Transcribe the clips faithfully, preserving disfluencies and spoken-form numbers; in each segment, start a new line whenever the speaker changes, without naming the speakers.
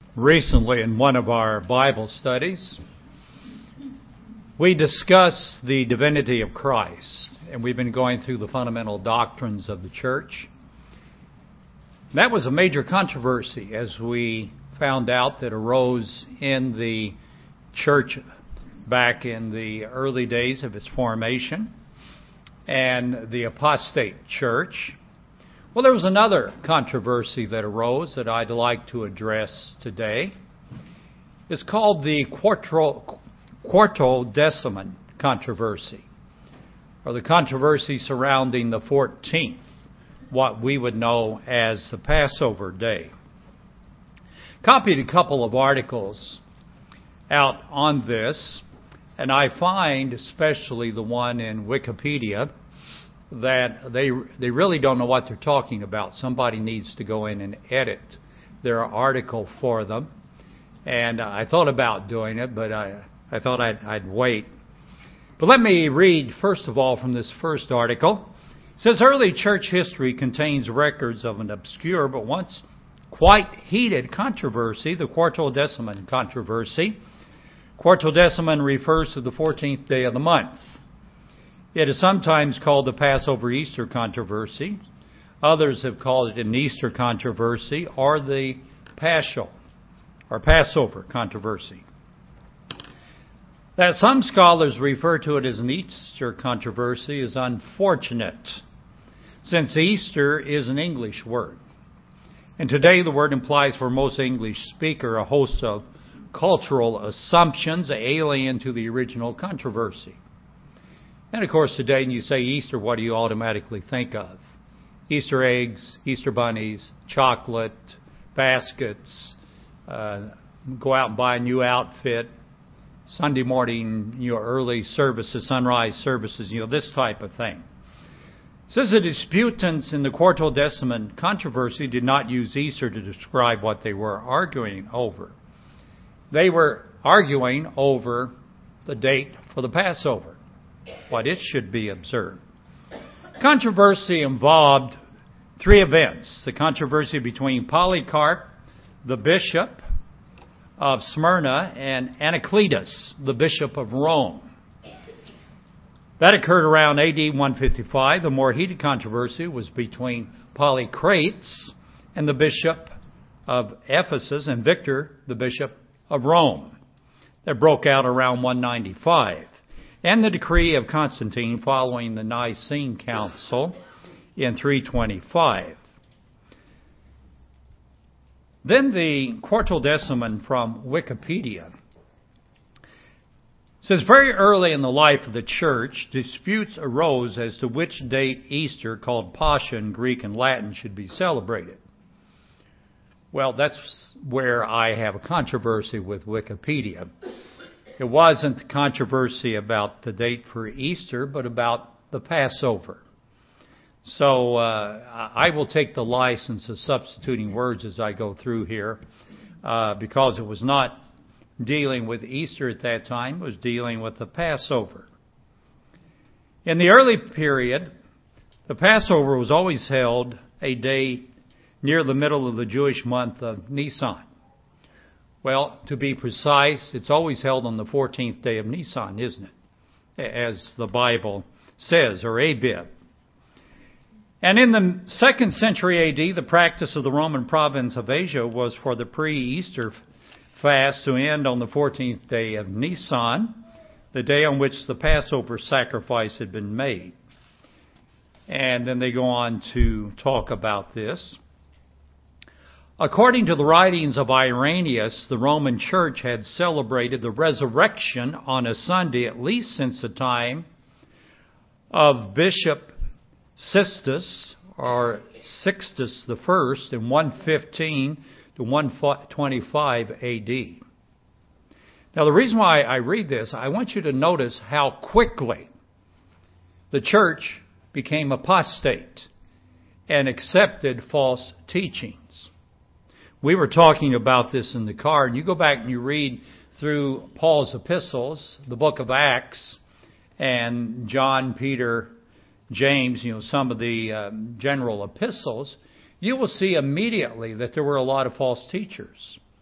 Recently, in one of our Bible studies, we discussed the divinity of Christ, and we've been going through the fundamental doctrines of the church. That was a major controversy, as we found out, that arose in the church back in the early days of its formation, and the apostate church. Well, there was another controversy that arose that I'd like to address today. It's called the Quarto, Quartodeciman controversy, or the controversy surrounding the fourteenth, what we would know as the Passover day. Copied a couple of articles out on this, and I find, especially the one in Wikipedia, that they they really don't know what they're talking about. Somebody needs to go in and edit their article for them. And I thought about doing it, but I, I thought I'd, I'd wait. But let me read, first of all, from this first article. It says, early church history contains records of an obscure but once quite heated controversy, the Quartodeciman controversy. Quartodeciman refers to the fourteenth day of the month. It is sometimes called the Passover-Easter controversy. Others have called it an Easter controversy or the Paschal or Passover controversy. That some scholars refer to it as an Easter controversy is unfortunate, since Easter is an English word. And today the word implies for most English speaker a host of cultural assumptions alien to the original controversy. And of course, today when you say Easter, what do you automatically think of? Easter eggs, Easter bunnies, chocolate, baskets, uh, go out and buy a new outfit, Sunday morning, you know, early services, sunrise services, you know, this type of thing. It says the disputants in the Quartodeciman controversy did not use Easter to describe what they were arguing over. They were arguing over the date for the Passover, what it should be observed. Controversy involved three events. The controversy between Polycarp, the bishop of Smyrna, and Anacletus, the bishop of Rome. That occurred around A D one fifty-five. The more heated controversy was between Polycrates and the bishop of Ephesus and Victor, the bishop of Rome. That broke out around one ninety-five. And the decree of Constantine following the Nicene Council in three twenty-five. Then the Quartodeciman from Wikipedia says, very early in the life of the church, disputes arose as to which date Easter, called Pascha in Greek and Latin, should be celebrated. Well, that's where I have a controversy with Wikipedia. It wasn't the controversy about the date for Easter, but about the Passover. So uh, I will take the license of substituting words as I go through here, uh, because it was not dealing with Easter at that time. It was dealing with the Passover. In the early period, the Passover was always held a day near the middle of the Jewish month of Nisan. Well, to be precise, it's always held on the fourteenth day of Nisan, isn't it? As the Bible says, or Abib. And in the second century A D, the practice of the Roman province of Asia was for the pre-Easter fast to end on the fourteenth day of Nisan, the day on which the Passover sacrifice had been made. And then they go on to talk about this. According to the writings of Irenaeus, the Roman Church had celebrated the resurrection on a Sunday at least since the time of Bishop Sixtus, or Sixtus the First, in one fifteen to one twenty-five A D. Now, the reason why I read this, I want you to notice how quickly the church became apostate and accepted false teachings. We were talking about this in the car, and you go back and you read through Paul's epistles, the book of Acts, and John, Peter, James, you know, some of the uh, general epistles, you will see immediately that there were a lot of false teachers.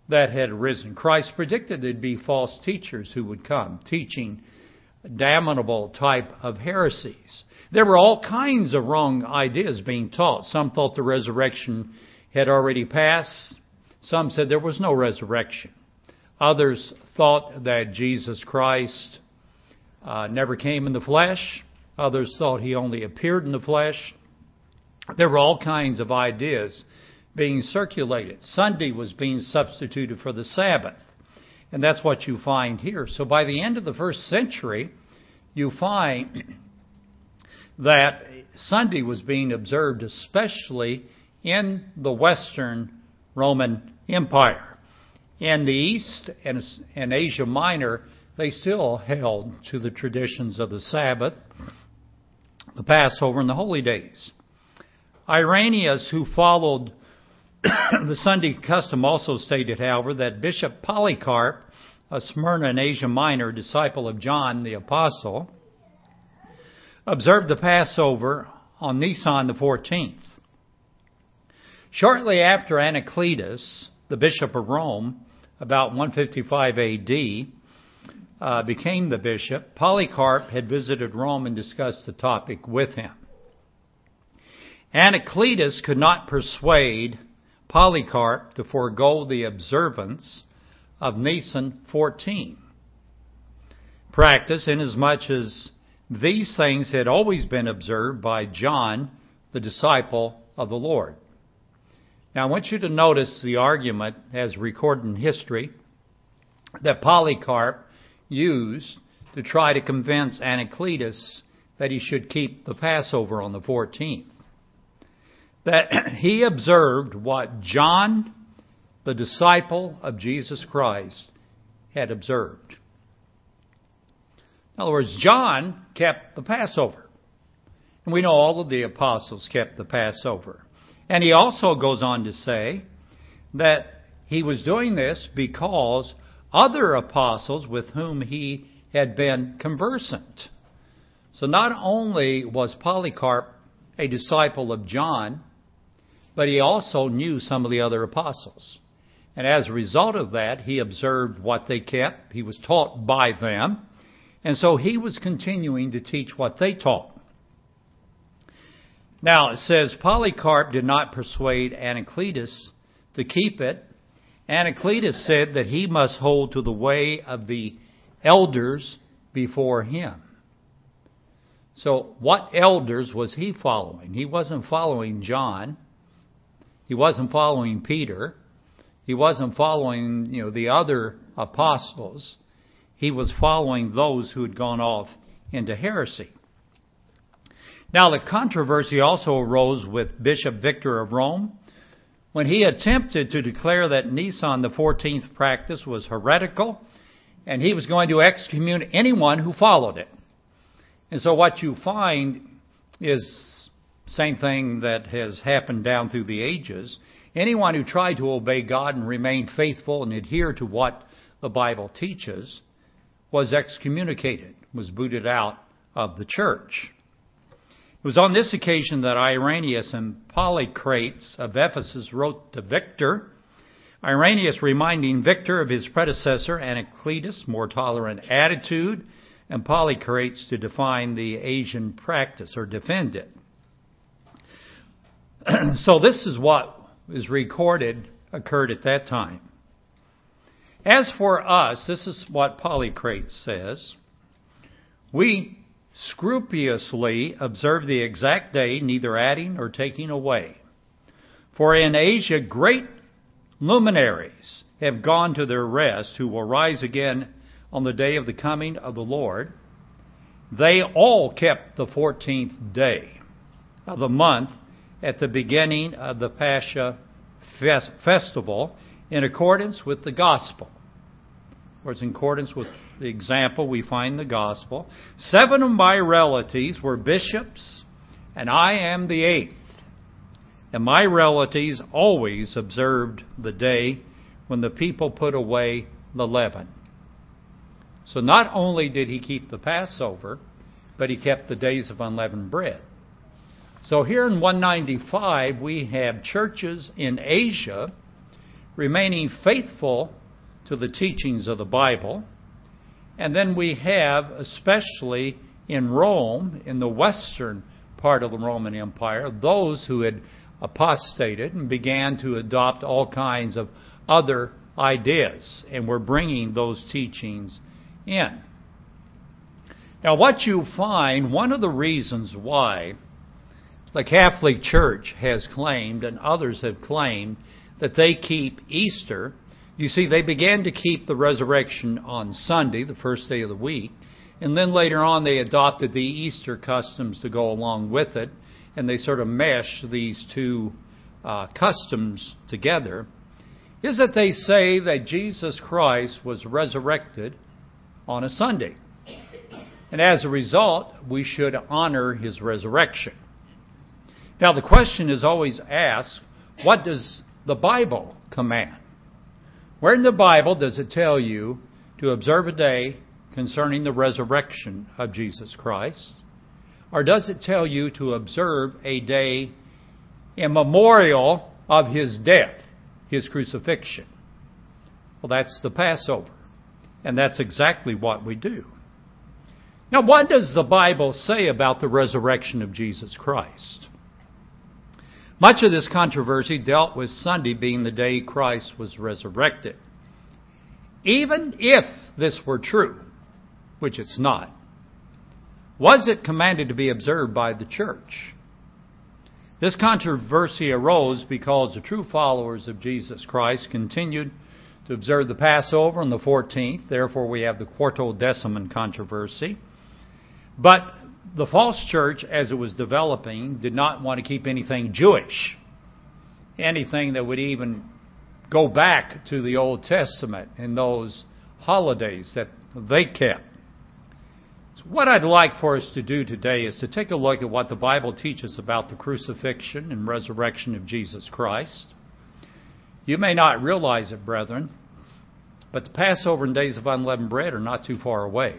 that had arisen. Christ predicted there'd be false teachers who would come, teaching damnable type of heresies. There were all kinds of wrong ideas being taught. Some thought the resurrection had already passed. Some said there was no resurrection. Others thought that Jesus Christ uh, never came in the flesh. Others thought he only appeared in the flesh. There were all kinds of ideas being circulated. Sunday was being substituted for the Sabbath. And that's what you find here. So by the end of the first century, you find that Sunday was being observed, especially in the Western Roman Empire. In the East and, and Asia Minor, they still held to the traditions of the Sabbath, the Passover, and the holy days. Irenaeus, who followed the Sunday custom, also stated, however, that Bishop Polycarp, a Smyrna in Asia Minor, disciple of John the Apostle, observed the Passover on Nisan the fourteenth. Shortly after Anacletus, the Bishop of Rome, about one fifty-five A D, uh, became the bishop, Polycarp had visited Rome and discussed the topic with him. Anacletus could not persuade Polycarp to forego the observance of Nisan fourteen practice, inasmuch as these things had always been observed by John, the disciple of the Lord. Now I want you to notice the argument, as recorded in history, that Polycarp used to try to convince Anacletus that he should keep the Passover on the fourteenth. That he observed what John, the disciple of Jesus Christ, had observed. In other words, John kept the Passover. And we know all of the apostles kept the Passover. And he also goes on to say that he was doing this because other apostles with whom he had been conversant. So not only was Polycarp a disciple of John, but he also knew some of the other apostles. And as a result of that, he observed what they kept. He was taught by them. And so he was continuing to teach what they taught. Now it says Polycarp did not persuade Anacletus to keep it. Anacletus said that he must hold to the way of the elders before him. So what elders was he following? He wasn't following John. He wasn't following Peter. He wasn't following, you know, the other apostles. He was following those who had gone off into heresy. Now, the controversy also arose with Bishop Victor of Rome when he attempted to declare that Nisan the fourteenth practice was heretical, and he was going to excommunicate anyone who followed it. And so what you find is the same thing that has happened down through the ages. Anyone who tried to obey God and remain faithful and adhere to what the Bible teaches was excommunicated, was booted out of the church. It was on this occasion that Irenaeus and Polycrates of Ephesus wrote to Victor, Irenaeus reminding Victor of his predecessor Anacletus' more tolerant attitude, and Polycrates to define the Asian practice or defend it. So this is what is recorded occurred at that time. As for us, this is what Polycrates says. We scrupulously observe the exact day, neither adding or taking away. For in Asia great luminaries have gone to their rest, who will rise again on the day of the coming of the Lord. They all kept the fourteenth day of the month at the beginning of the Pascha festival in accordance with the gospel. Or it's in accordance with the example we find in the gospel. Seven of my relatives were bishops, and I am the eighth. And my relatives always observed the day when the people put away the leaven. So not only did he keep the Passover, but he kept the days of unleavened bread. So here in one ninety-five, we have churches in Asia remaining faithful to the teachings of the Bible. And then we have, especially in Rome, in the western part of the Roman Empire, those who had apostated and began to adopt all kinds of other ideas and were bringing those teachings in. Now, what you find, one of the reasons why the Catholic Church has claimed, and others have claimed, that they keep Easter, you see, they began to keep the resurrection on Sunday, the first day of the week, and then later on they adopted the Easter customs to go along with it, and they sort of mesh these two uh, customs together, is that they say that Jesus Christ was resurrected on a Sunday. And as a result, we should honor his resurrection. Now, the question is always asked, what does the Bible command? Where in the Bible does it tell you to observe a day concerning the resurrection of Jesus Christ? Or does it tell you to observe a day in memorial of his death, his crucifixion? Well, that's the Passover. And that's exactly what we do. Now, what does the Bible say about the resurrection of Jesus Christ? Much of this controversy dealt with Sunday being the day Christ was resurrected. Even if this were true, which it's not, was it commanded to be observed by the church? This controversy arose because the true followers of Jesus Christ continued to observe the Passover on the fourteenth. Therefore, we have the Quartodeciman controversy. But the false church, as it was developing, did not want to keep anything Jewish, anything that would even go back to the Old Testament and those holidays that they kept. So what I'd like for us to do today is to take a look at what the Bible teaches about the crucifixion and resurrection of Jesus Christ. You may not realize it, brethren, but the Passover and Days of Unleavened Bread are not too far away.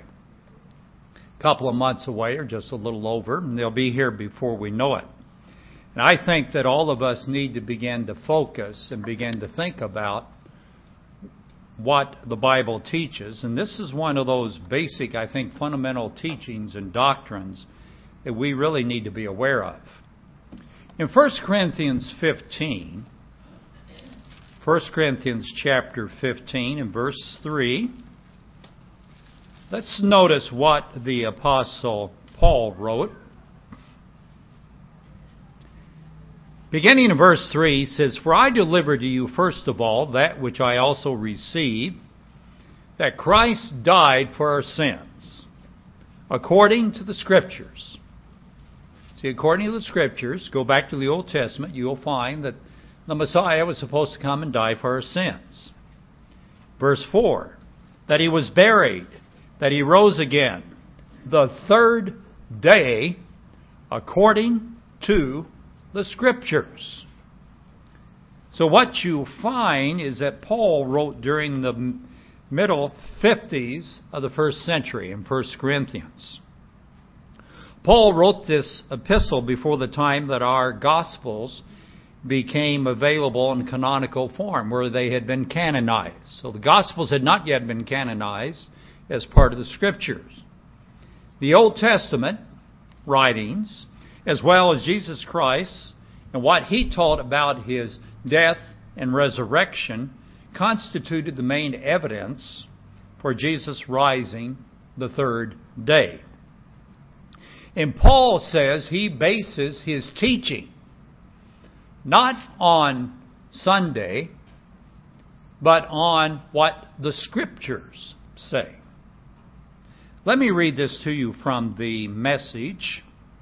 A couple of months away, or just a little over, and they'll be here before we know it. And I think that all of us need to begin to focus and begin to think about what the Bible teaches. And this is one of those basic, I think, fundamental teachings and doctrines that we really need to be aware of. In First Corinthians fifteen, First Corinthians chapter fifteen and verse three, let's notice what the Apostle Paul wrote. Beginning in verse three, he says, "For I delivered to you first of all that which I also received, that Christ died for our sins, according to the Scriptures." See, according to the Scriptures, go back to the Old Testament, you'll find that the Messiah was supposed to come and die for our sins. Verse four, that he was buried, that he rose again the third day according to the Scriptures. So what you find is that Paul wrote during the middle fifties of the first century in First Corinthians. Paul wrote this epistle before the time that our Gospels became available in canonical form, where they had been canonized. So the Gospels had not yet been canonized as part of the Scriptures. The Old Testament writings, as well as Jesus Christ and what he taught about his death and resurrection, constituted the main evidence for Jesus rising the third day. And Paul says he bases his teaching not on Sunday, but on what the Scriptures say. Let me read this to you from the Message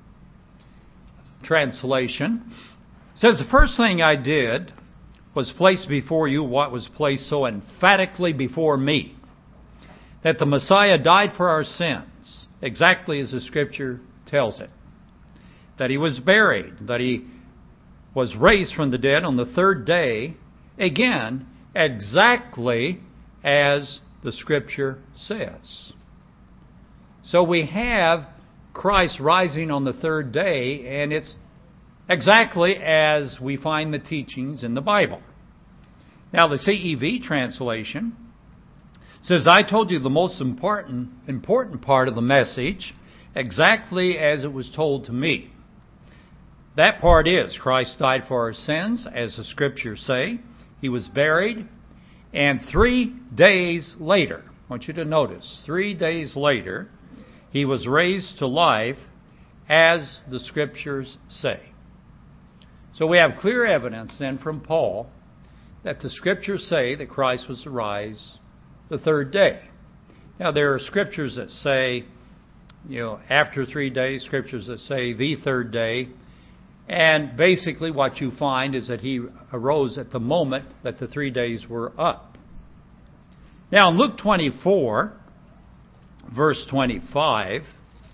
translation. It says, "The first thing I did was place before you what was placed so emphatically before me, that the Messiah died for our sins, exactly as the Scripture tells it, that he was buried, that he was raised from the dead on the third day, again, exactly as the Scripture says." So we have Christ rising on the third day, and it's exactly as we find the teachings in the Bible. Now, the C E V translation says, I told you the most important, important part of the message exactly as it was told to me. That part is, Christ died for our sins, as the Scriptures say. He was buried, and three days later, I want you to notice, three days later, He was raised to life, as the Scriptures say. So we have clear evidence then from Paul that the Scriptures say that Christ was to rise the third day. Now there are Scriptures that say, you know, after three days, Scriptures that say the third day. And basically what you find is that He arose at the moment that the three days were up. Now in Luke twenty-four, verse twenty-five,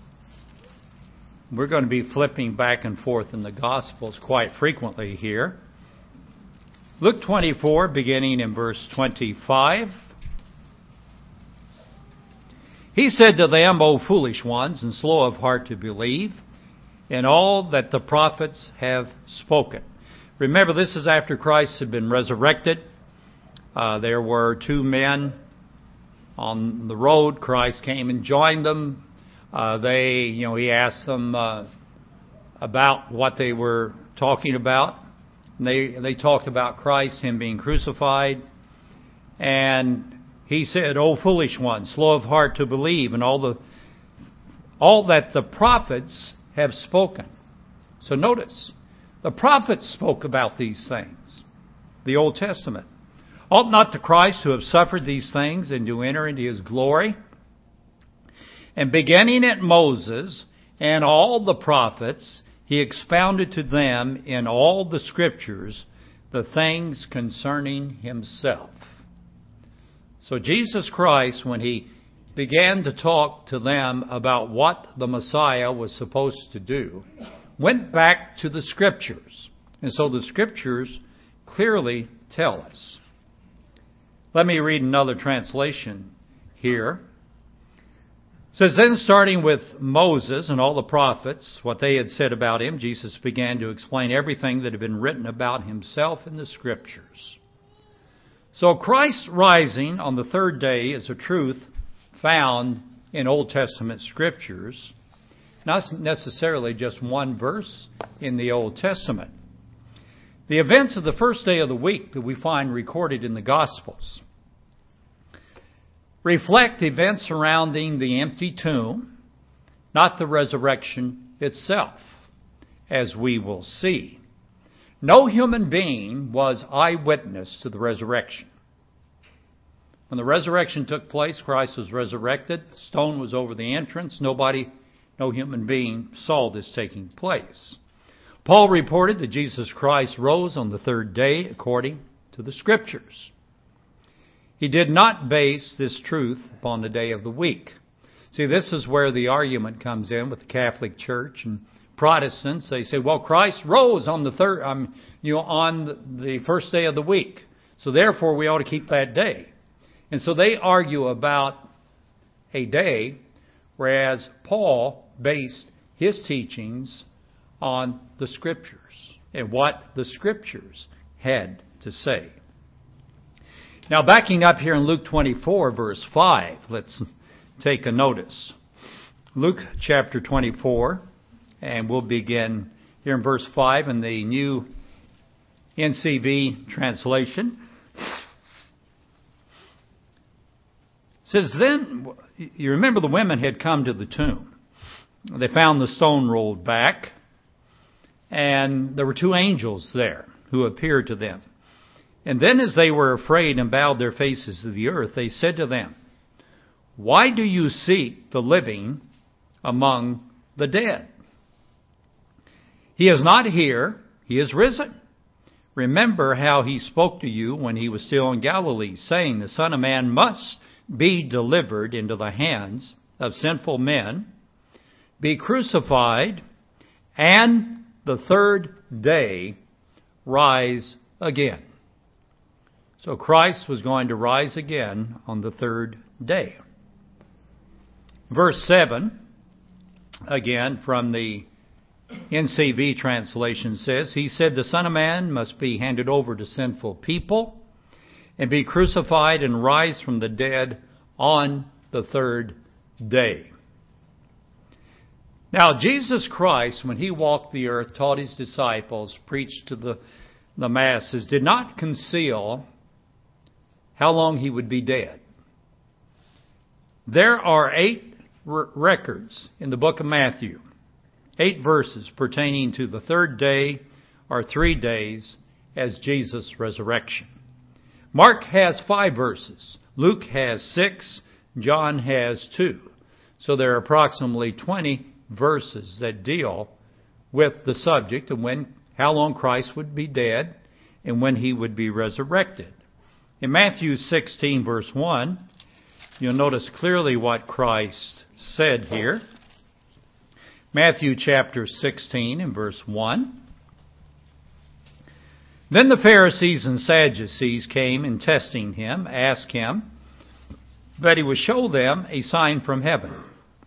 we're going to be flipping back and forth in the Gospels quite frequently here. Luke twenty-four, beginning in verse twenty-five. He said to them, O foolish ones, and slow of heart to believe in all that the prophets have spoken. Remember, this is after Christ had been resurrected. Uh, there were two men on the road. Christ came and joined them. Uh, they, you know, He asked them uh, about what they were talking about. And they they talked about Christ, Him being crucified, and He said, "O foolish ones, slow of heart to believe, and all the all that the prophets have spoken." So notice, the prophets spoke about these things. The Old Testament. Ought not the Christ to have suffered these things and to enter into His glory? And beginning at Moses and all the prophets, He expounded to them in all the Scriptures the things concerning Himself. So Jesus Christ, when He began to talk to them about what the Messiah was supposed to do, went back to the Scriptures. And so the Scriptures clearly tell us. Let me read another translation here. It says, then starting with Moses and all the prophets, what they had said about Him, Jesus began to explain everything that had been written about Himself in the Scriptures. So Christ's rising on the third day is a truth found in Old Testament Scriptures, not necessarily just one verse in the Old Testament. The events of the first day of the week that we find recorded in the Gospels reflect events surrounding the empty tomb, not the resurrection itself, as we will see. No human being was eyewitness to the resurrection. When the resurrection took place, Christ was resurrected. The stone was over the entrance. Nobody, no human being saw this taking place. Paul reported that Jesus Christ rose on the third day according to the Scriptures. He did not base this truth upon the day of the week. See, this is where the argument comes in with the Catholic Church and Protestants. They say, well, Christ rose on the third, um, you know, on the first day of the week, so therefore we ought to keep that day. And so they argue about a day, whereas Paul based his teachings on the Scriptures and what the Scriptures had to say. Now, backing up here in Luke twenty-four, verse five, let's take a notice. Luke chapter twenty-four, and we'll begin here in verse five in the New N C V translation. It says, then, you remember the women had come to the tomb. They found the stone rolled back, and there were two angels there who appeared to them. And then as they were afraid and bowed their faces to the earth, they said to them, why do you seek the living among the dead? He is not here, He is risen. Remember how He spoke to you when He was still in Galilee, saying, the Son of Man must be delivered into the hands of sinful men, be crucified, and the third day rise again. So Christ was going to rise again on the third day. Verse seven, again from the N C V translation says, He said the Son of Man must be handed over to sinful people and be crucified and rise from the dead on the third day. Now, Jesus Christ, when he walked the earth, taught his disciples, preached to the, the masses, did not conceal how long he would be dead. There are eight r- records in the book of Matthew, eight verses pertaining to the third day or three days as Jesus' resurrection. Mark has five verses. Luke has six. John has two. So there are approximately twenty verses that deal with the subject of when, how long Christ would be dead and when he would be resurrected. In Matthew sixteen, verse one, you'll notice clearly what Christ said here. Matthew chapter sixteen and verse one. Then the Pharisees and Sadducees came and testing him, asked him that he would show them a sign from heaven.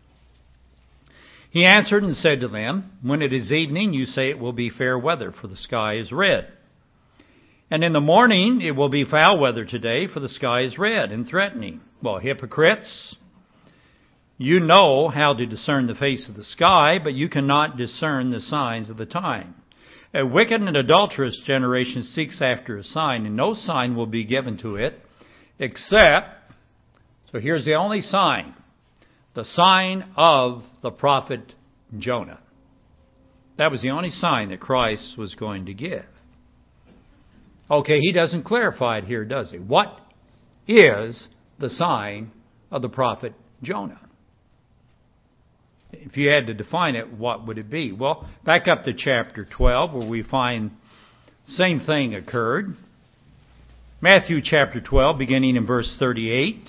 He answered and said to them, when it is evening, you say it will be fair weather, for the sky is red. And in the morning it will be foul weather today, for the sky is red and threatening. Well, hypocrites, you know how to discern the face of the sky, but you cannot discern the signs of the time. A wicked and adulterous generation seeks after a sign, and no sign will be given to it, except, so here's the only sign, the sign of the prophet Jonah. That was the only sign that Christ was going to give. Okay, he doesn't clarify it here, does he? What is the sign of the prophet Jonah? If you had to define it, what would it be? Well, back up to chapter twelve, where we find the same thing occurred. Matthew chapter twelve, beginning in verse thirty-eight.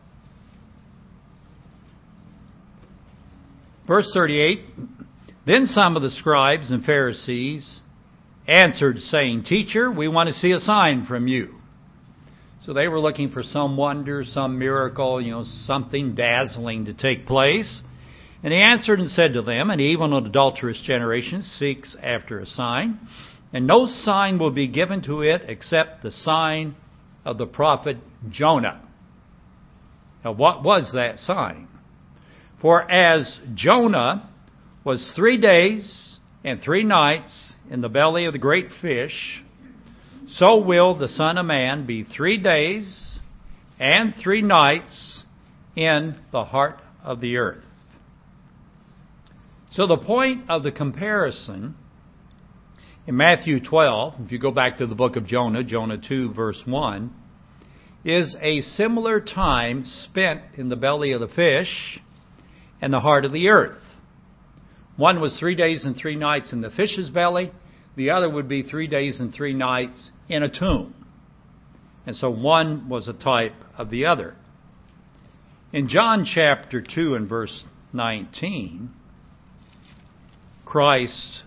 Verse thirty-eight, then some of the scribes and Pharisees answered, saying, Teacher, we want to see a sign from you. So they were looking for some wonder, some miracle, you know, something dazzling to take place. And he answered and said to them, an evil and adulterous generation seeks after a sign, and no sign will be given to it except the sign of the prophet Jonah. Now, what was that sign? For as Jonah was three days and three nights in the belly of the great fish, so will the Son of Man be three days and three nights in the heart of the earth. So the point of the comparison in Matthew twelve, if you go back to the book of Jonah, Jonah two, verse one, is a similar time spent in the belly of the fish and the heart of the earth. One was three days and three nights in the fish's belly. The other would be three days and three nights in a tomb. And so one was a type of the other. In John chapter two and verse nineteen, Christ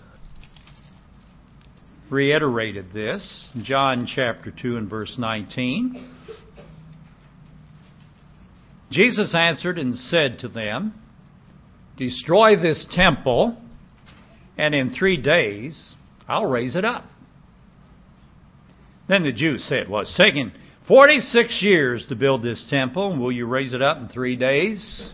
reiterated this. John chapter two and verse nineteen. Jesus answered and said to them, destroy this temple, and in three days I'll raise it up. Then the Jews said, well, it's taken forty-six years to build this temple, and will you raise it up in three days?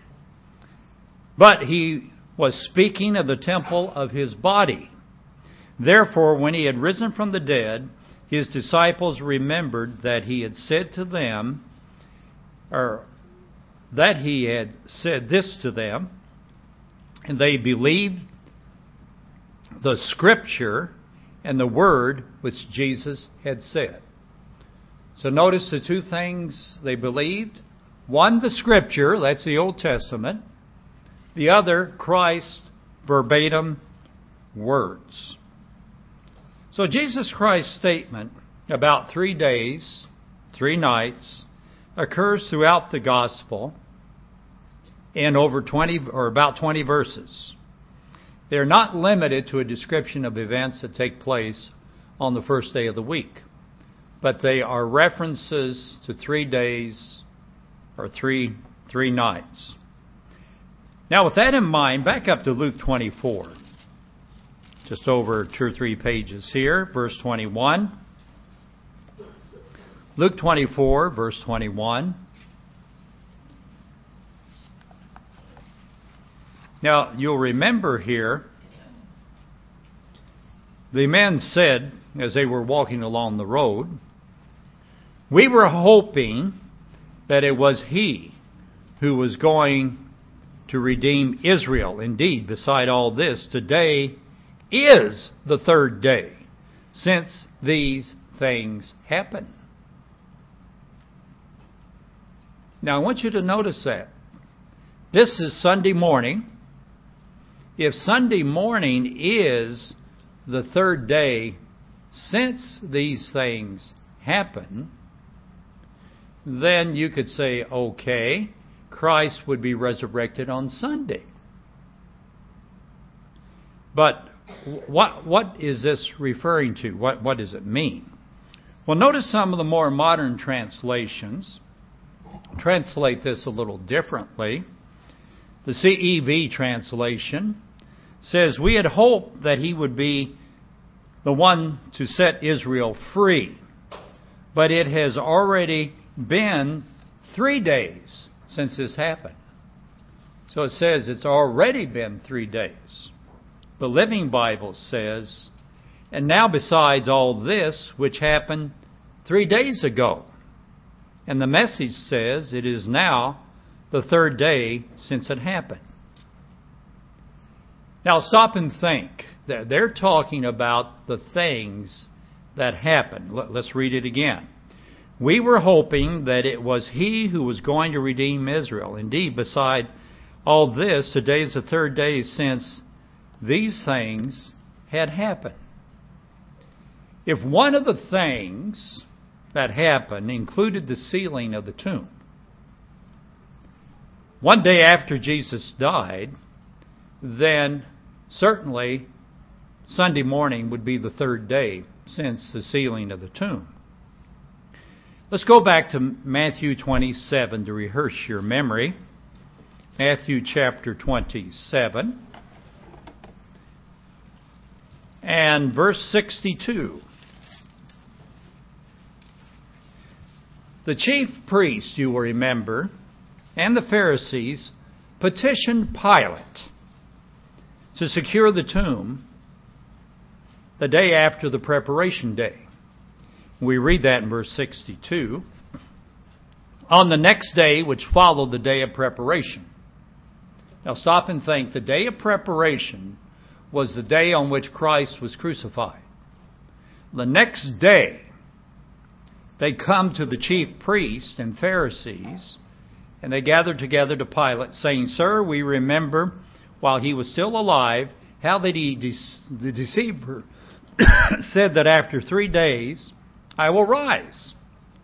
But he was speaking of the temple of his body. Therefore, when he had risen from the dead, his disciples remembered that he had said to them, or that he had said this to them, and they believed the scripture and the word which Jesus had said. So notice the two things they believed. One, the scripture, that's the Old Testament. The other, Christ's verbatim words. So Jesus Christ's statement about three days, three nights, occurs throughout the gospel in over twenty or about twenty verses. They're not limited to a description of events that take place on the first day of the week, but they are references to three days or three three nights. Now, with that in mind, back up to Luke twenty-four. Just over two or three pages here, verse twenty-one. Luke twenty-four, verse twenty-one. Now, you'll remember here, the men said, as they were walking along the road, we were hoping that it was He who was going to redeem Israel. Indeed, beside all this, today is the third day since these things happened. Now, I want you to notice that. This is Sunday morning. If Sunday morning is the third day since these things happen, then you could say, okay, Christ would be resurrected on Sunday. But what what is this referring to? What what does it mean? Well, notice some of the more modern translations translate this a little differently. The C E V translation says, we had hoped that He would be the one to set Israel free, but it has already been three days since this happened. So it says it's already been three days. The Living Bible says, and now besides all this, which happened three days ago. And the Message says it is now the third day since it happened. Now stop and think. They're talking about the things that happened. Let's read it again. We were hoping that it was He who was going to redeem Israel. Indeed, beside all this, today is the third day since these things had happened. If one of the things that happened included the sealing of the tomb, one day after Jesus died, then certainly Sunday morning would be the third day since the sealing of the tomb. Let's go back to Matthew twenty-seven to rehearse your memory. Matthew chapter twenty-seven and verse sixty-two. The chief priests, you will remember, and the Pharisees petitioned Pilate to secure the tomb the day after the preparation day. We read that in verse sixty-two. On the next day, which followed the day of preparation. Now stop and think. The day of preparation was the day on which Christ was crucified. The next day, they come to the chief priests and Pharisees, and they gathered together to Pilate, saying, Sir, we remember while He was still alive, how that he, the deceiver said that after three days I will rise.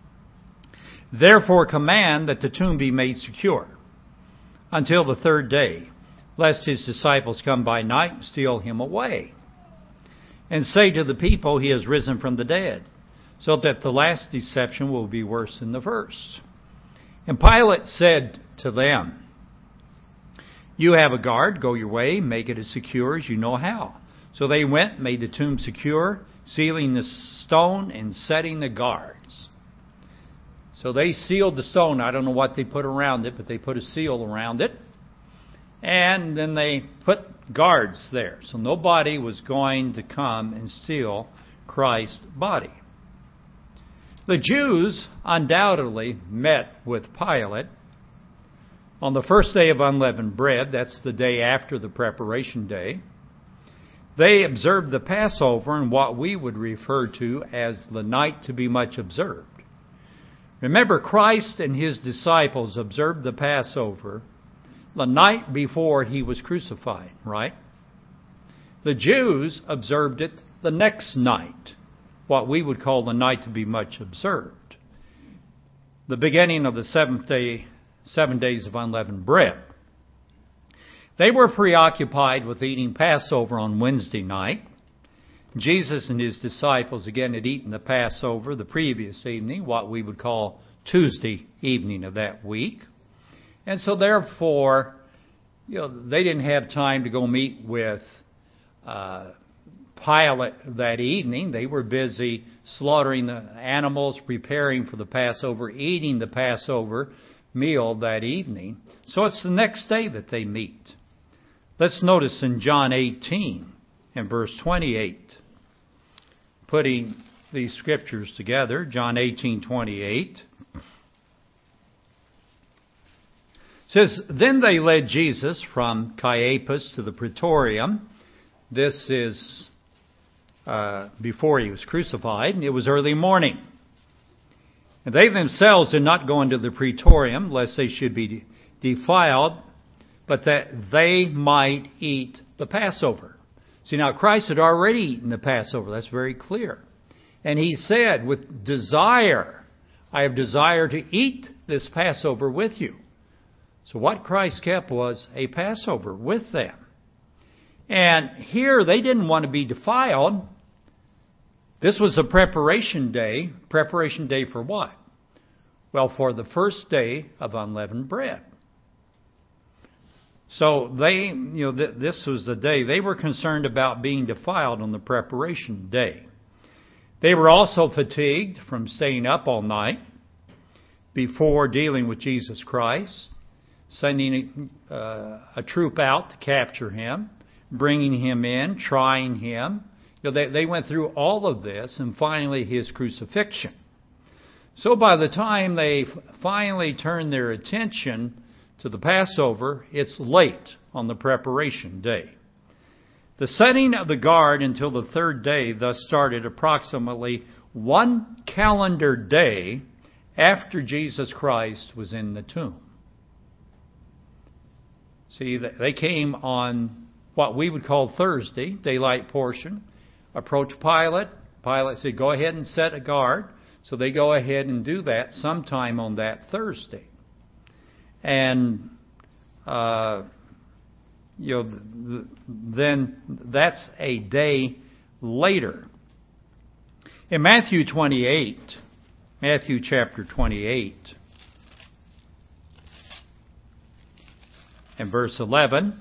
Therefore command that the tomb be made secure until the third day, lest His disciples come by night and steal Him away, and say to the people, He has risen from the dead, so that the last deception will be worse than the first. And Pilate said to them, You have a guard, go your way, make it as secure as you know how. So they went, made the tomb secure, sealing the stone and setting the guards. So they sealed the stone. I don't know what they put around it, but they put a seal around it. And then they put guards there. So nobody was going to come and steal Christ's body. The Jews undoubtedly met with Pilate on the first day of unleavened bread. That's the day after the preparation day. They observed the Passover in what we would refer to as the night to be much observed. Remember, Christ and His disciples observed the Passover the night before He was crucified, right? The Jews observed it the next night, what we would call the night to be much observed. The beginning of the seventh day, seven days of unleavened bread. They were preoccupied with eating Passover on Wednesday night. Jesus and His disciples again had eaten the Passover the previous evening, what we would call Tuesday evening of that week. And so therefore, you know, they didn't have time to go meet with uh, Pilate that evening. They were busy slaughtering the animals, preparing for the Passover, eating the Passover meal that evening. So it's the next day that they meet. Let's notice in John eighteen and verse twenty-eight, putting these scriptures together, John eighteen twenty-eight. Says, then they led Jesus from Caiaphas to the Praetorium. This is uh, before he was crucified, and it was early morning. And they themselves did not go into the Praetorium, lest they should be defiled, but that they might eat the Passover. See, now Christ had already eaten the Passover. That's very clear. And he said, with desire, I have desire to eat this Passover with you. So what Christ kept was a Passover with them. And here they didn't want to be defiled. This was a preparation day. Preparation day for what? Well, for the first day of unleavened bread. So they, you know, th- this was the day they were concerned about being defiled on the preparation day. They were also fatigued from staying up all night before dealing with Jesus Christ, sending uh, a troop out to capture him, bringing him in, trying him. You know, they, they went through all of this, and finally his crucifixion. So by the time they finally turned their attention to the Passover, it's late on the preparation day. The setting of the guard until the third day thus started approximately one calendar day after Jesus Christ was in the tomb. See, they came on what we would call Thursday, daylight portion, approached Pilate. Pilate said, go ahead and set a guard. So they go ahead and do that sometime on that Thursday. And, uh, you know, th- then that's a day later. In Matthew twenty-eight, Matthew chapter twenty-eight, and verse eleven,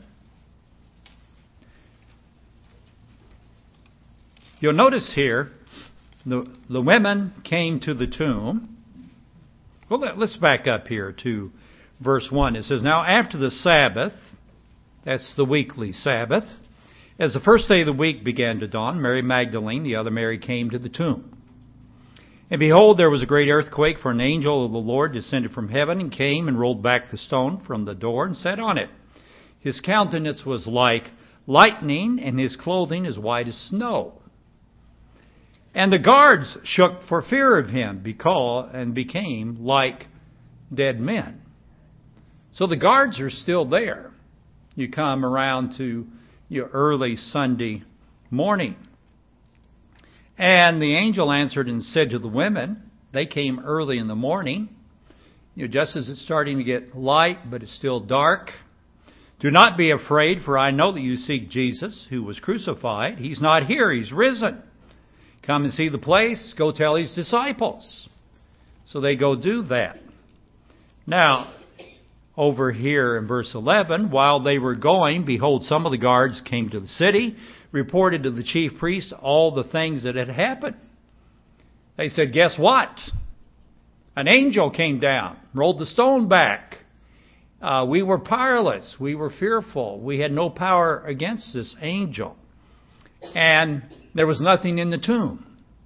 you'll notice here, the, the women came to the tomb. Well, let, let's back up here to verse one. It says, now after the Sabbath, that's the weekly Sabbath, as the first day of the week began to dawn, Mary Magdalene, the other Mary, came to the tomb. And behold, there was a great earthquake, for an angel of the Lord descended from heaven and came and rolled back the stone from the door and sat on it. His countenance was like lightning, and his clothing as white as snow. And the guards shook for fear of him because, and became like dead men. So the guards are still there. You come around to your early Sunday morning. And the angel answered and said to the women, they came early in the morning, you know, just as it's starting to get light, but it's still dark. Do not be afraid, for I know that you seek Jesus, who was crucified. He's not here, he's risen. Come and see the place. Go tell his disciples. So they go do that. Now, over here in verse eleven, while they were going, behold, some of the guards came to the city, reported to the chief priest all the things that had happened. They said, guess what? An angel came down, rolled the stone back. Uh, we were powerless. We were fearful. We had no power against this angel. And there was nothing in the tomb.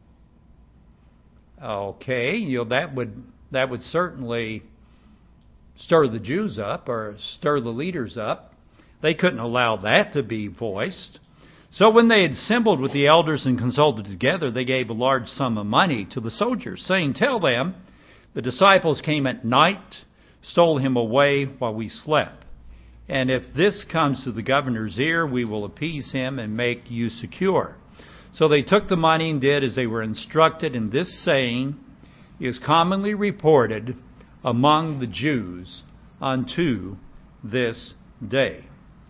Okay, you know, that would that would certainly stir the Jews up or stir the leaders up. They couldn't allow that to be voiced. So when they had assembled with the elders and consulted together, they gave a large sum of money to the soldiers, saying, tell them, the disciples came at night, stole him away while we slept. And if this comes to the governor's ear, we will appease him and make you secure. So they took the money and did as they were instructed, and this saying is commonly reported among the Jews unto this day.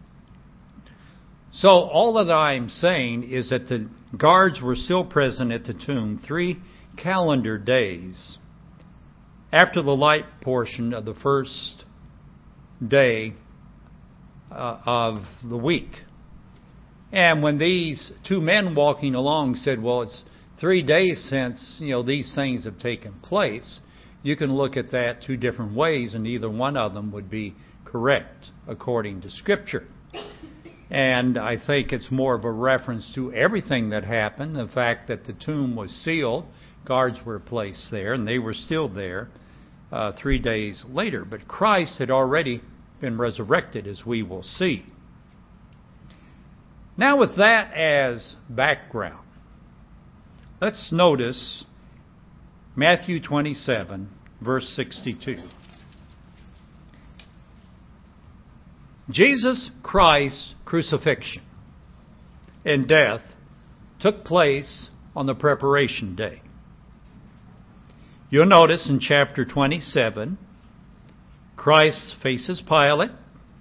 So all that I'm saying is that the guards were still present at the tomb three calendar days after the light portion of the first day uh, of the week. And when these two men walking along said, well, it's three days since, you know, these things have taken place, you can look at that two different ways, and either one of them would be correct according to Scripture. And I think it's more of a reference to everything that happened, the fact that the tomb was sealed, guards were placed there, and they were still there uh, three days later. But Christ had already been resurrected, as we will see. Now, with that as background, let's notice Matthew twenty-seven, verse sixty-two. Jesus Christ's crucifixion and death took place on the preparation day. You'll notice in chapter twenty-seven, Christ faces Pilate.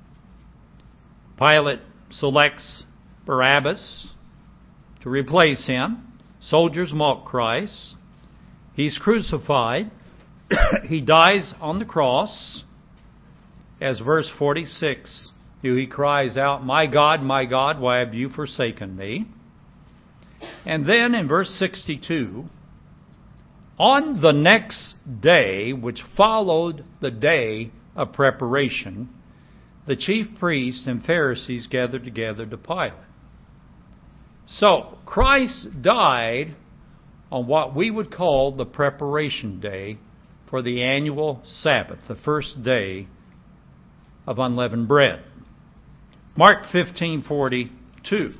Pilate selects Barabbas to replace him. Soldiers mock Christ. He's crucified. He dies on the cross. As verse forty-six, he cries out, "My God, my God, why have you forsaken me?" And then in verse sixty-two, on the next day, which followed the day of preparation, the chief priests and Pharisees gathered together to Pilate. So, Christ died on what we would call the preparation day for the annual Sabbath, the first day of unleavened bread. Mark fifteen forty-two.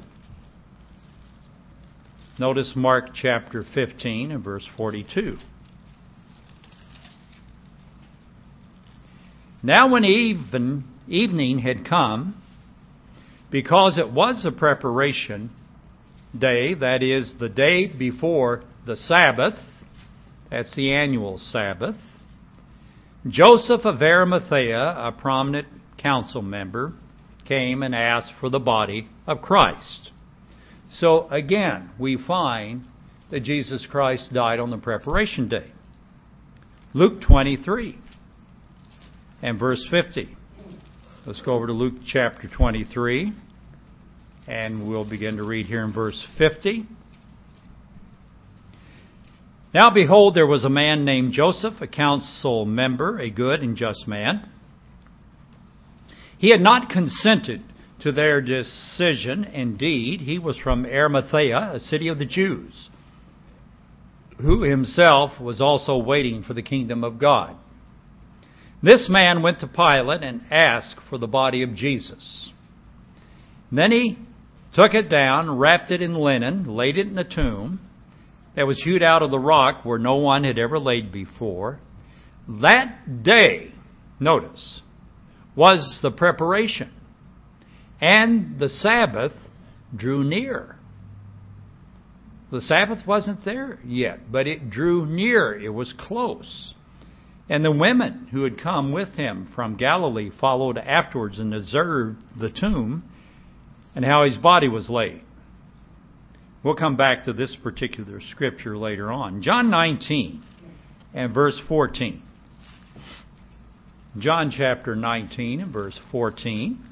Notice Mark chapter fifteen and verse forty-two. Now when even, evening had come, because it was a preparation day, that is, the day before the Sabbath, that's the annual Sabbath, Joseph of Arimathea, a prominent council member, came and asked for the body of Christ. So again, we find that Jesus Christ died on the preparation day. Luke twenty-three and verse fifty. Let's go over to Luke chapter twenty-three, and we'll begin to read here in verse fifty. Now behold, there was a man named Joseph, a council member, a good and just man. He had not consented to their decision. Indeed, he was from Arimathea, a city of the Jews, who himself was also waiting for the kingdom of God. This man went to Pilate and asked for the body of Jesus. Then he took it down, wrapped it in linen, laid it in a tomb that was hewed out of the rock where no one had ever laid before. That day, notice, was the preparation, and the Sabbath drew near. The Sabbath wasn't there yet, but it drew near. It was close. And the women who had come with him from Galilee followed afterwards and observed the tomb and how his body was laid. We'll come back to this particular scripture later on. John nineteen and verse fourteen. John chapter nineteen and verse fourteen.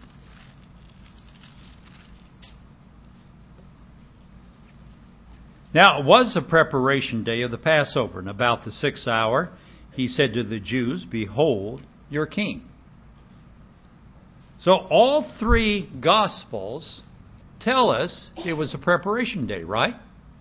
Now it was the preparation day of the Passover, and about the sixth hour he said to the Jews, "Behold your king." So all three Gospels tell us it was a preparation day, right?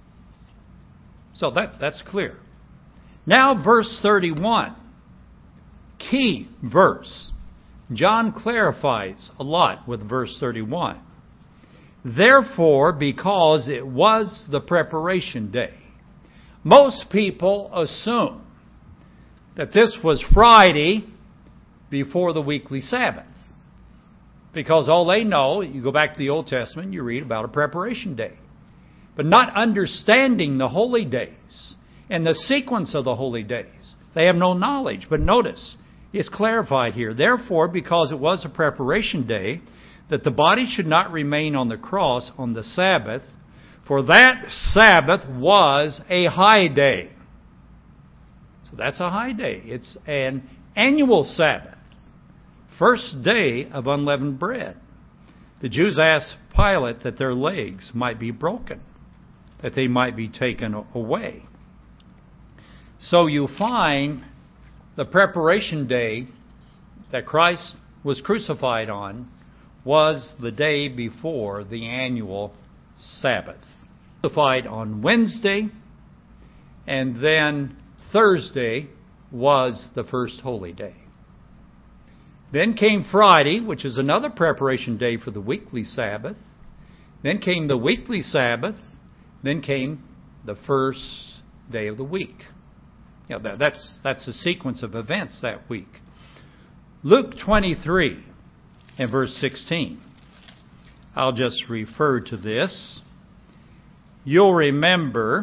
So that, that's clear. Now verse thirty-one. Key verse. John clarifies a lot with verse thirty-one. Therefore, because it was the preparation day, most people assume that this was Friday before the weekly Sabbath. Because all they know, you go back to the Old Testament, you read about a preparation day. But not understanding the holy days and the sequence of the holy days, they have no knowledge. But notice, it's clarified here. Therefore, because it was a preparation day, that the body should not remain on the cross on the Sabbath, for that Sabbath was a high day. So that's a high day. It's an annual Sabbath. First day of unleavened bread. the Jews asked Pilate that their legs might be broken, that they might be taken away. So you find the preparation day that Christ was crucified on was the day before the annual Sabbath. Crucified on Wednesday, and then Thursday was the first holy day. Then came Friday, which is another preparation day for the weekly Sabbath. Then came the weekly Sabbath. Then came the first day of the week. You know, that's, that's the sequence of events that week. Luke twenty-three and verse sixteen. I'll just refer to this. You'll remember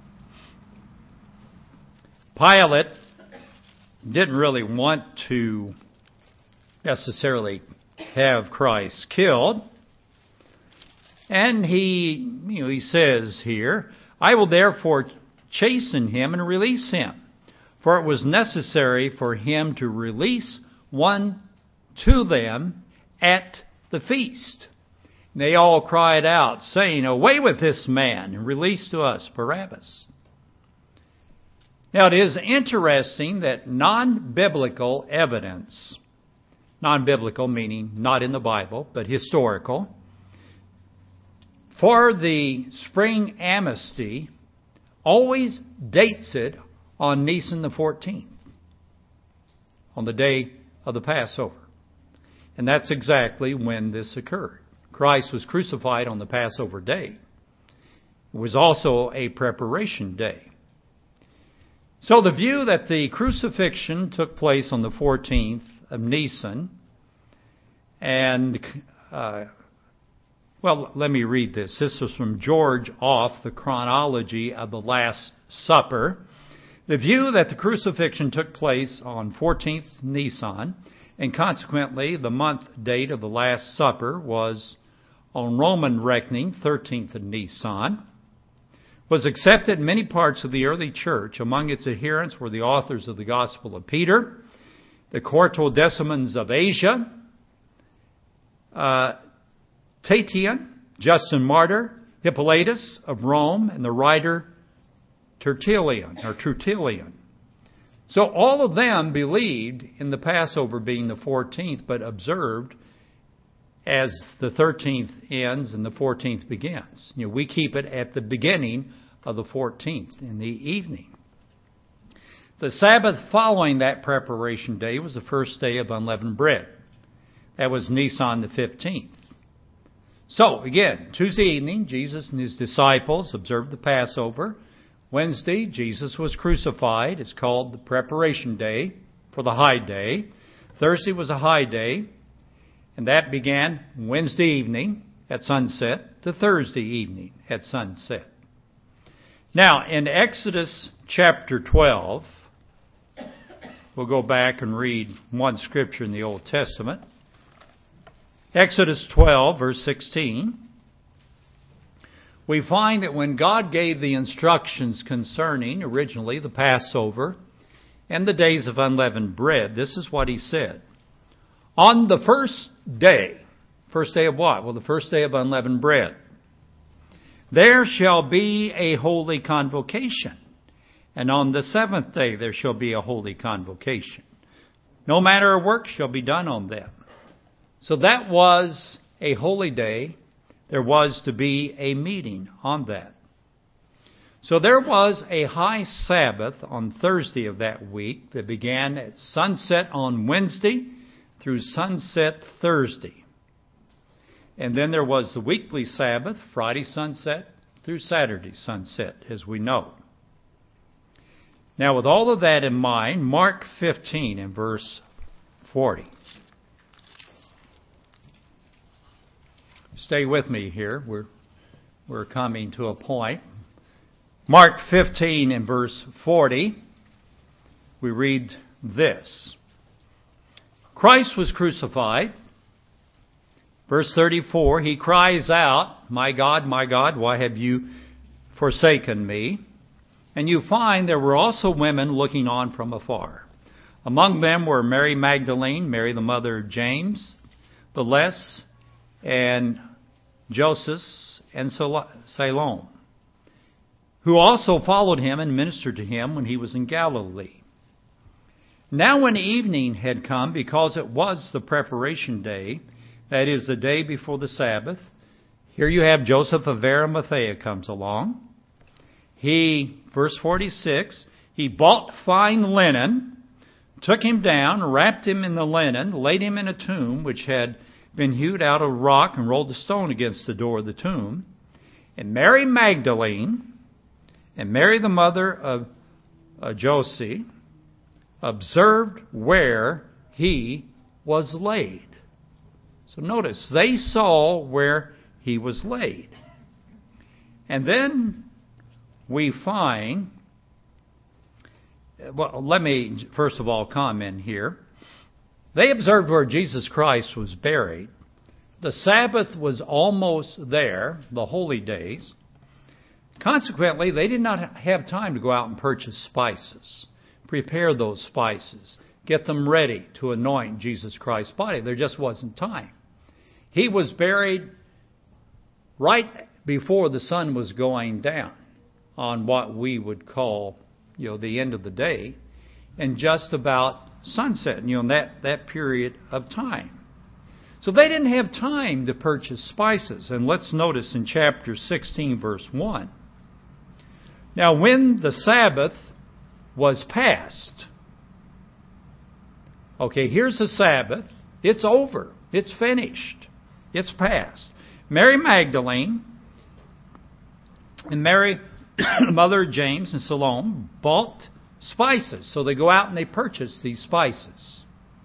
Pilate didn't really want to necessarily have Christ killed. And he, you know, he says here, I will therefore chasten him and release him. For it was necessary for him to release one to them at the feast. And they all cried out, saying, away with this man, and release to us Barabbas. Now it is interesting that non-biblical evidence, non-biblical meaning not in the Bible, but historical, for the spring amnesty always dates it on Nisan the fourteenth, on the day of the Passover. And that's exactly when this occurred. Christ was crucified on the Passover day. It was also a preparation day. So the view that the crucifixion took place on the fourteenth of Nisan, and, uh, well, let me read this. This was from George Off, The Chronology of the Last Supper. The view that the crucifixion took place on fourteenth Nisan, and consequently the month date of the Last Supper was on Roman reckoning, thirteenth of Nisan, was accepted in many parts of the early church. Among its adherents were the authors of the Gospel of Peter, the Quartodecimans of Asia, uh, Tatian, Justin Martyr, Hippolytus of Rome, and the writer Tertullian, or Tertullian. So all of them believed in the Passover being the fourteenth, but observed as the thirteenth ends and the fourteenth begins. You know, we keep it at the beginning of the fourteenth in the evening. The Sabbath following that preparation day was the first day of unleavened bread. That was Nisan the fifteenth. So, again, Tuesday evening, Jesus and his disciples observed the Passover. Wednesday, Jesus was crucified. It's called the preparation day for the high day. Thursday was a high day, and that began Wednesday evening at sunset to Thursday evening at sunset. Now, in Exodus chapter twelve, we'll go back and read one scripture in the Old Testament. Exodus twelve, verse sixteen. We find that when God gave the instructions concerning, originally, the Passover and the days of unleavened bread, this is what he said. On the first day, first day of what? Well, the first day of unleavened bread, there shall be a holy convocation. And on the seventh day there shall be a holy convocation. No manner of work shall be done on them. So that was a holy day. There was to be a meeting on that. So there was a high Sabbath on Thursday of that week that began at sunset on Wednesday through sunset Thursday. And then there was the weekly Sabbath, Friday sunset through Saturday sunset, as we know. Now, with all of that in mind, Mark fifteen and verse forty. Stay with me here. We're, we're coming to a point. Mark fifteen and verse forty, we read this. Christ was crucified. Verse thirty-four, he cries out, my God, my God, why have you forsaken me? And you find there were also women looking on from afar. Among them were Mary Magdalene, Mary the mother of James, the less, and Joseph and Salome, who also followed him and ministered to him when he was in Galilee. Now when evening had come, because it was the preparation day, that is, the day before the Sabbath, here you have Joseph of Arimathea comes along. He, verse forty-six, he bought fine linen, took him down, wrapped him in the linen, laid him in a tomb which had been hewed out of rock, and rolled a stone against the door of the tomb. And Mary Magdalene and Mary the mother of uh, Joseph observed where he was laid. So notice, they saw where he was laid. And then we find, well, let me first of all comment here. They observed where Jesus Christ was buried. The Sabbath was almost there, the holy days. Consequently, they did not have time to go out and purchase spices, prepare those spices, get them ready to anoint Jesus Christ's body. There just wasn't time. He was buried right before the sun was going down on what we would call, you know, the end of the day, and just about sunset, you know, in that, that period of time. So they didn't have time to purchase spices. And let's notice in chapter sixteen, verse one. Now, when the Sabbath was past, okay, here's the Sabbath. It's over. It's finished. It's past. Mary Magdalene and Mary, mother of James and Salome, bought spices. So they go out and they purchase these spices,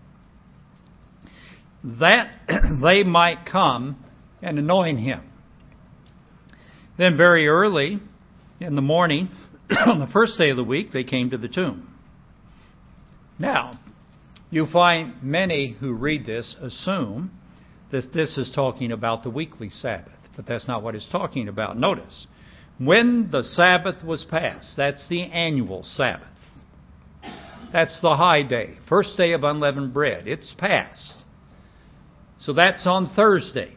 that they might come and anoint him. Then very early in the morning, on the first day of the week, they came to the tomb. Now, you find many who read this assume that this is talking about the weekly Sabbath, but that's not what it's talking about. Notice, when the Sabbath was past, that's the annual Sabbath. That's the high day, first day of unleavened bread. It's past. So that's on Thursday.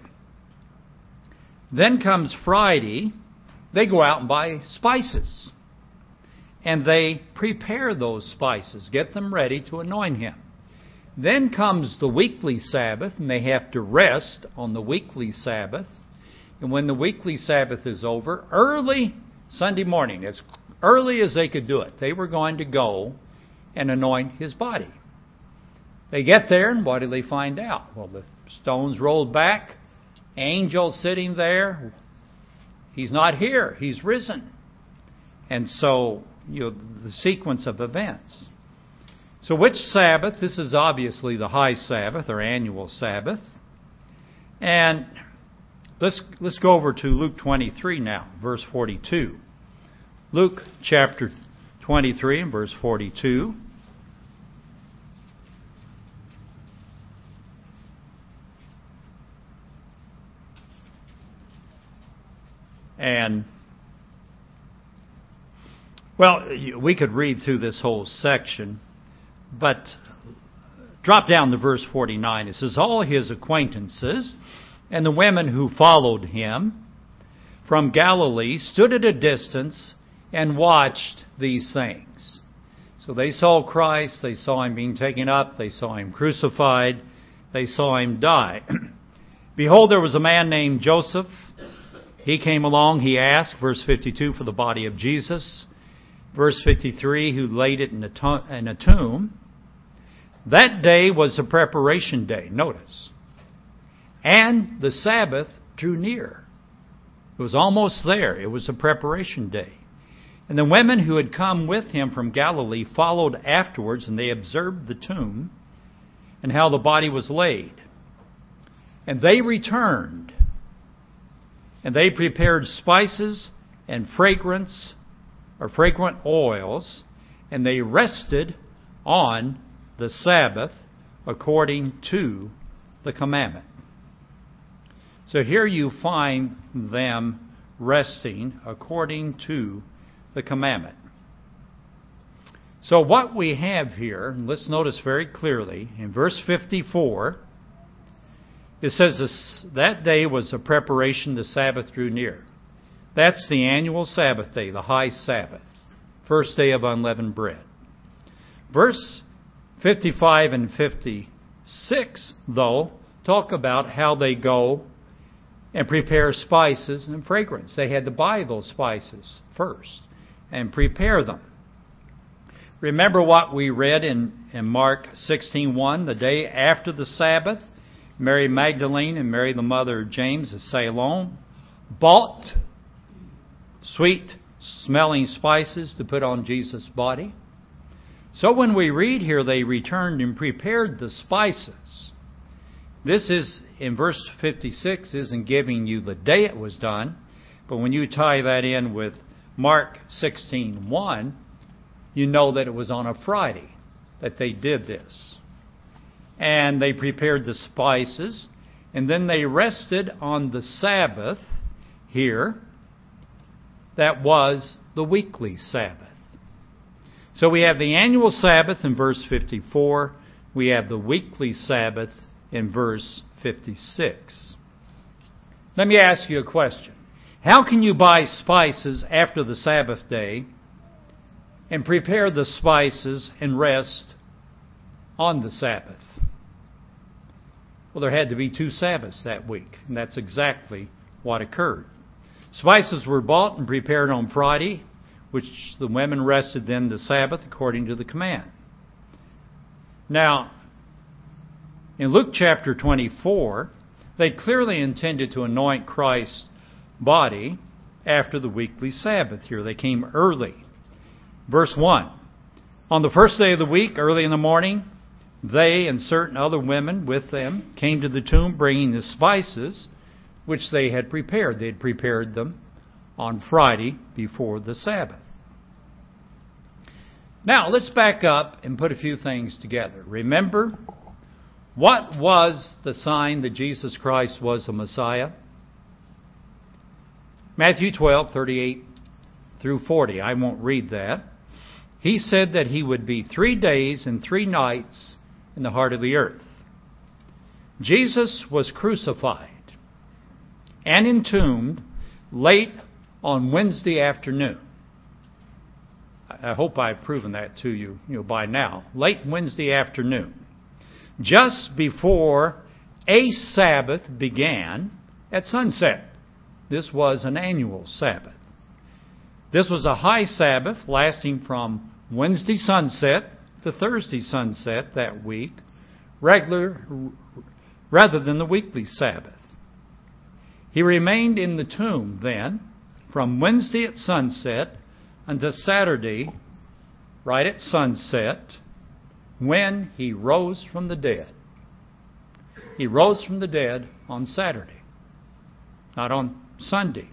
Then comes Friday. They go out and buy spices. And they prepare those spices, get them ready to anoint him. Then comes the weekly Sabbath, and they have to rest on the weekly Sabbath. And when the weekly Sabbath is over, early Sunday morning, as early as they could do it, they were going to go and anoint his body. They get there, and what do they find out? Well, the stone's rolled back, angel sitting there. He's not here. He's risen. And so, you know, the sequence of events. So which Sabbath? This is obviously the high Sabbath or annual Sabbath. And let's let's go over to Luke twenty-three now, verse forty-two. Luke chapter twenty-three and verse forty-two. And, well, we could read through this whole section, but drop down to verse forty-nine. It says, all his acquaintances and the women who followed him from Galilee stood at a distance and watched these things. So they saw Christ, they saw him being taken up, they saw him crucified, they saw him die. Behold, there was a man named Joseph. He came along, he asked, verse fifty-two, for the body of Jesus. Verse fifty-three, who laid it in a, to- in a tomb. That day was the preparation day, notice. And the Sabbath drew near. It was almost there. It was a preparation day. And the women who had come with him from Galilee followed afterwards, and they observed the tomb and how the body was laid. And they returned, and they prepared spices and fragrance, or fragrant oils, and they rested on the Sabbath according to the commandment. So here you find them resting according to the commandment. So what we have here, and let's notice very clearly, in verse fifty-four, It says this, that day was a preparation, the Sabbath drew near. That's the annual Sabbath day, the high Sabbath, first day of unleavened bread. Verse fifty-five and fifty-six, though, talk about how they go and prepare spices and fragrance. They had to buy those spices first and prepare them. Remember what we read in, in Mark sixteen one, the day after the Sabbath, Mary Magdalene and Mary the mother of James of Salem bought sweet smelling spices to put on Jesus' body. So when we read here, they returned and prepared the spices. This is, in verse fifty-six, isn't giving you the day it was done, but when you tie that in with Mark sixteen one, you know that it was on a Friday that they did this. And they prepared the spices, and then they rested on the Sabbath here. That was the weekly Sabbath. So we have the annual Sabbath in verse fifty-four. We have the weekly Sabbath in verse fifty-six. Let me ask you a question. How can you buy spices after the Sabbath day and prepare the spices and rest on the Sabbath? Well, there had to be two Sabbaths that week, and that's exactly what occurred. Spices were bought and prepared on Friday, which the women rested then the Sabbath according to the command. Now, in Luke chapter twenty-four, they clearly intended to anoint Christ's body after the weekly Sabbath here. They came early. Verse one, on the first day of the week, early in the morning, they and certain other women with them came to the tomb bringing the spices which they had prepared. They had prepared them on Friday before the Sabbath. Now, let's back up and put a few things together. Remember, what was the sign that Jesus Christ was the Messiah? Matthew twelve, thirty-eight through forty. I won't read that. He said that he would be three days and three nights in the heart of the earth. Jesus was crucified and entombed late on Wednesday afternoon. I hope I've proven that to you, you know, by now. Late Wednesday afternoon. Just before a Sabbath began at sunset. This was an annual Sabbath. This was a high Sabbath lasting from Wednesday sunset to Thursday sunset that week, regular rather than the weekly Sabbath. He remained in the tomb then from Wednesday at sunset until Saturday, right at sunset, when he rose from the dead. He rose from the dead on Saturday, not on Sunday.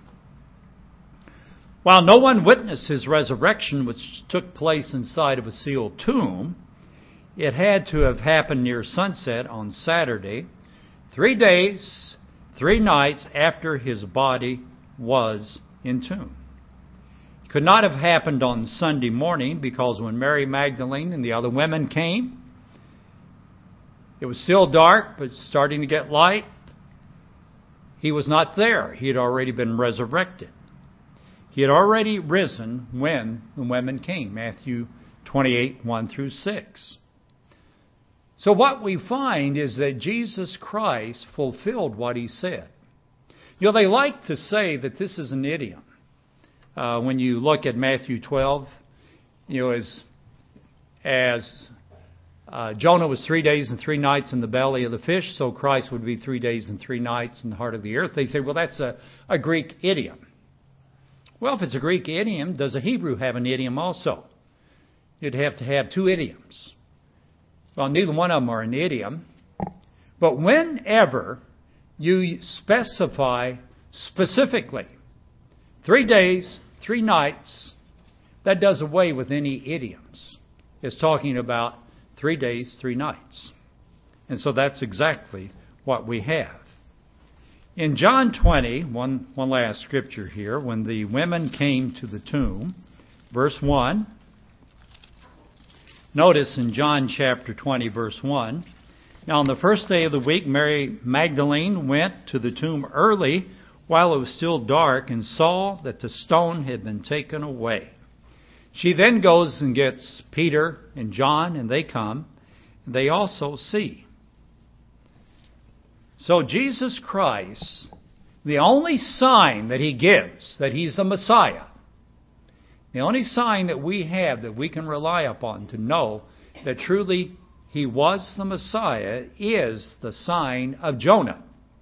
While no one witnessed his resurrection, which took place inside of a sealed tomb, it had to have happened near sunset on Saturday, three days, three nights after his body was entombed. It could not have happened on Sunday morning because when Mary Magdalene and the other women came, it was still dark, but starting to get light. He was not there. He had already been resurrected. He had already risen when the women came. Matthew twenty-eight, one through six. So what we find is that Jesus Christ fulfilled what he said. You know, they like to say that this is an idiom. Uh, when you look at Matthew twelve, you know, as, as uh, Jonah was three days and three nights in the belly of the fish, so Christ would be three days and three nights in the heart of the earth. They say, well, that's a, a Greek idiom. Well, if it's a Greek idiom, does a Hebrew have an idiom also? You'd have to have two idioms. Well, neither one of them are an idiom. But whenever you specify specifically three days, three nights, that does away with any idioms. It's talking about three days, three nights. And so that's exactly what we have. In John twenty, one, one last scripture here, when the women came to the tomb, verse one, notice in John chapter twenty, verse one, Now on the first day of the week, Mary Magdalene went to the tomb early while it was still dark and saw that the stone had been taken away. She then goes and gets Peter and John, and they come, and they also see. So Jesus Christ, the only sign that He gives that He's the Messiah, the only sign that we have that we can rely upon to know that truly He was the Messiah is the sign of Jonah.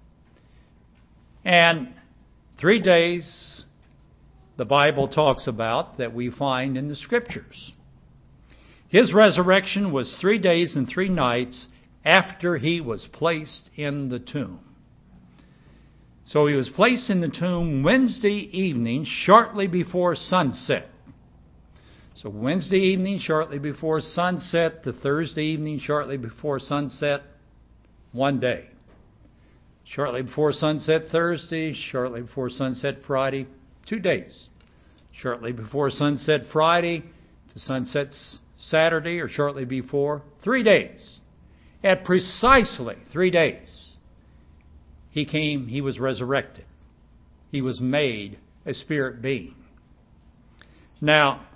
And three days the Bible talks about that we find in the Scriptures. His resurrection was three days and three nights after He was placed in the tomb. So He was placed in the tomb Wednesday evening shortly before sunset. So Wednesday evening shortly before sunset to Thursday evening shortly before sunset, one day. Shortly before sunset Thursday, shortly before sunset Friday, two days. Shortly before sunset Friday to sunset Saturday, or shortly before, three days. At precisely three days, He came, He was resurrected. He was made a spirit being. Now,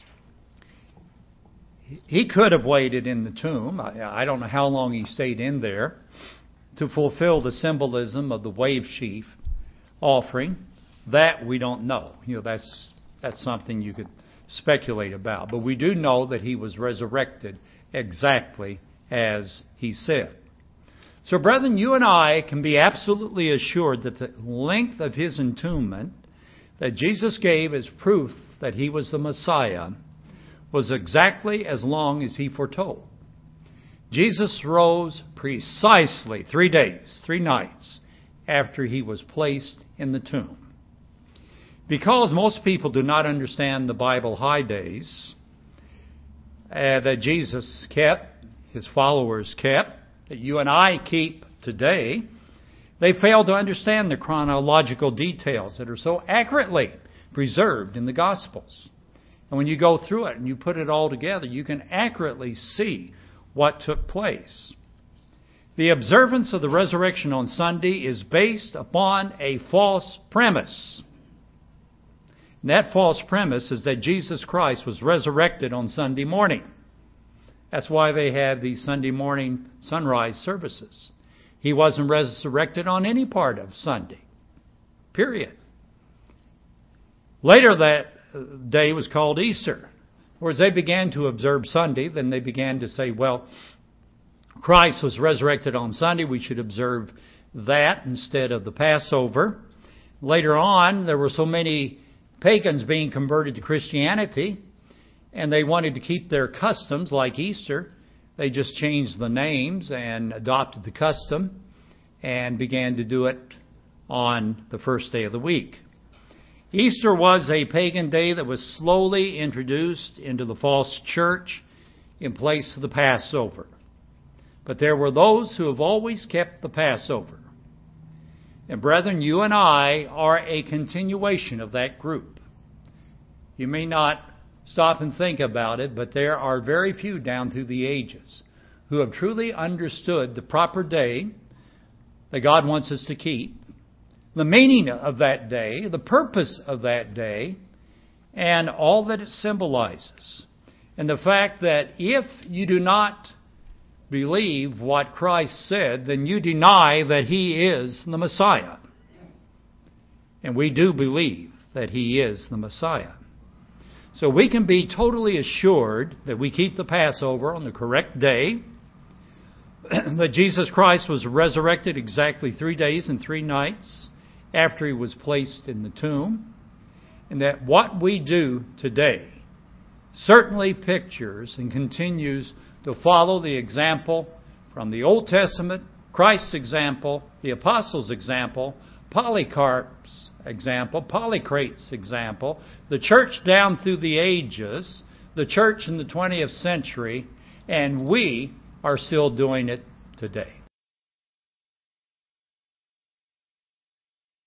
He could have waited in the tomb. I, I don't know how long He stayed in there to fulfill the symbolism of the wave sheaf offering. That we don't know. You know, that's that's something you could speculate about. But we do know that He was resurrected exactly as He said. So, brethren, you and I can be absolutely assured that the length of His entombment that Jesus gave as proof that He was the Messiah was exactly as long as He foretold. Jesus rose precisely three days, three nights after He was placed in the tomb. Because most people do not understand the Bible high days uh, that Jesus kept, His followers kept, that you and I keep today, they fail to understand the chronological details that are so accurately preserved in the Gospels. And when you go through it and you put it all together, you can accurately see what took place. The observance of the resurrection on Sunday is based upon a false premise. And that false premise is that Jesus Christ was resurrected on Sunday morning. That's why they have these Sunday morning sunrise services. He wasn't resurrected on any part of Sunday. Period. Later that day was called Easter. Whereas they began to observe Sunday, then they began to say, well, Christ was resurrected on Sunday. We should observe that instead of the Passover. Later on, there were so many pagans being converted to Christianity, and they wanted to keep their customs like Easter. They just changed the names and adopted the custom and began to do it on the first day of the week. Easter was a pagan day that was slowly introduced into the false church in place of the Passover. But there were those who have always kept the Passover. And brethren, you and I are a continuation of that group. You may not stop and think about it, but there are very few down through the ages who have truly understood the proper day that God wants us to keep, the meaning of that day, the purpose of that day, and all that it symbolizes. And the fact that if you do not believe what Christ said, then you deny that He is the Messiah. And we do believe that He is the Messiah. So we can be totally assured that we keep the Passover on the correct day, that Jesus Christ was resurrected exactly three days and three nights after He was placed in the tomb, and that what we do today certainly pictures and continues to follow the example from the Old Testament, Christ's example, the Apostles' example, Polycarp's example, Polycrate's example, the church down through the ages, the church in the twentieth century, and we are still doing it today.